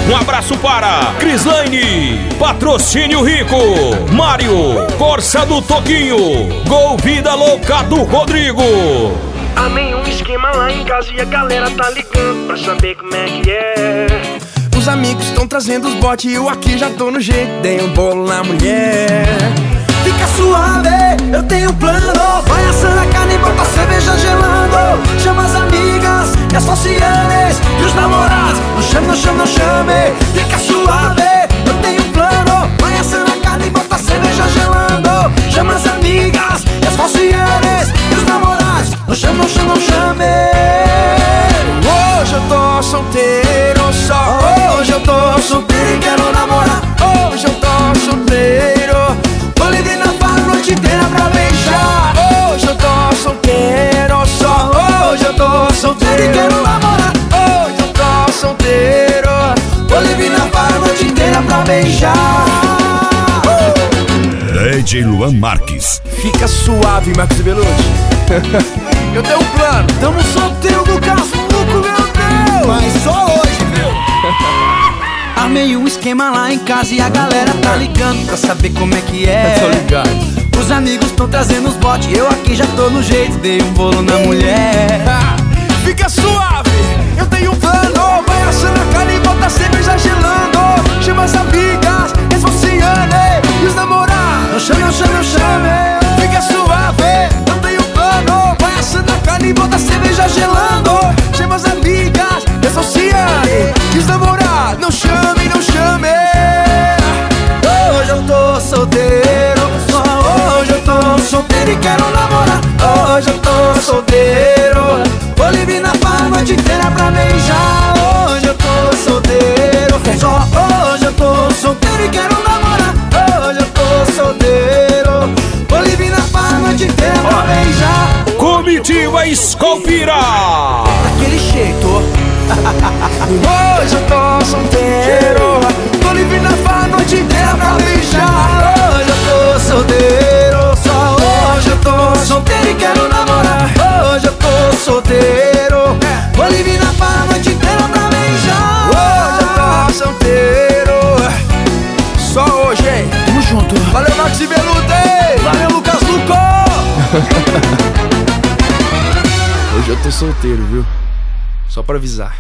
Um abraço para Crislaine, Patrocínio Rico, Mário, Corsa do Toquinho, Gol Vida Louca do Rodrigo. Amei um esquema lá em casa e a galera tá ligando pra saber como é que é. Os amigos estão trazendo os botes e eu aqui já tô no jeito. Dei um bolo na mulher. Fica suave, eu tenho um plano. Vai assando a carne e bota a cerveja gelando. Chama as amigas e as socianes e os namorados. Não chame, não chame, não chame. Fica suave, eu tenho um plano. Vai assando a carne e bota a cerveja gelando. Chama as amigas e as socianes e os namorados. Não chame, não chame, não chame. Hoje eu tô solteiro, só hoje eu tô solteiro e quero namorar. Hoje eu tô solteiro, tô livre na farra a noite inteira pra beijar. Hoje eu tô solteiro, só hoje eu tô solteiro e quero namorar. Hoje eu tô solteiro, tô livre na farra a noite inteira pra beijar. DJ Luan Marques. Fica suave, Marcos Belucci. Eu tenho um plano. Tamo solteiro, Lucas Luco, meu Deus. Mas só hoje, viu? Armei um esquema lá em casa e a galera tá ligando pra saber como é que é. Tô ligado. Os amigos tão trazendo os botes, eu aqui já tô no jeito. Dei um bolo na mulher. Fica suave, eu tenho um plano. Vai assando a carne e bota a cerveja gelando. Chama as amigas, as socianes e os namorados. Não chame, não chame, não chame. Fica suave, eu tenho um plano. Vai assando a carne e bota a cerveja gelando. Chama as amigas, as socianes e os namorados. Não chame, não chame. Hoje eu tô solteiro, só hoje eu tô solteiro e quero namorar. Hoje eu tô solteiro, vou livre na farra a noite inteira pra beijar. Hoje eu tô solteiro, só hoje eu tô solteiro e quero namorar. Hoje eu tô solteiro, vou livre na farra a noite inteira pra beijar. Comitiva Escolpira. Daquele jeito. Hoje eu tô solteiro, tô livre na farra a noite inteira pra beijar. Hoje eu tô solteiro, só hoje eu tô solteiro e quero namorar. Hoje eu tô solteiro, vou livre na farra a noite inteira pra beijar. Hoje eu tô solteiro, só hoje, hein? Tamo junto. Valeu, Max e Belucci. Valeu, Lucas Luco. Hoje eu tô solteiro, viu? Só pra avisar.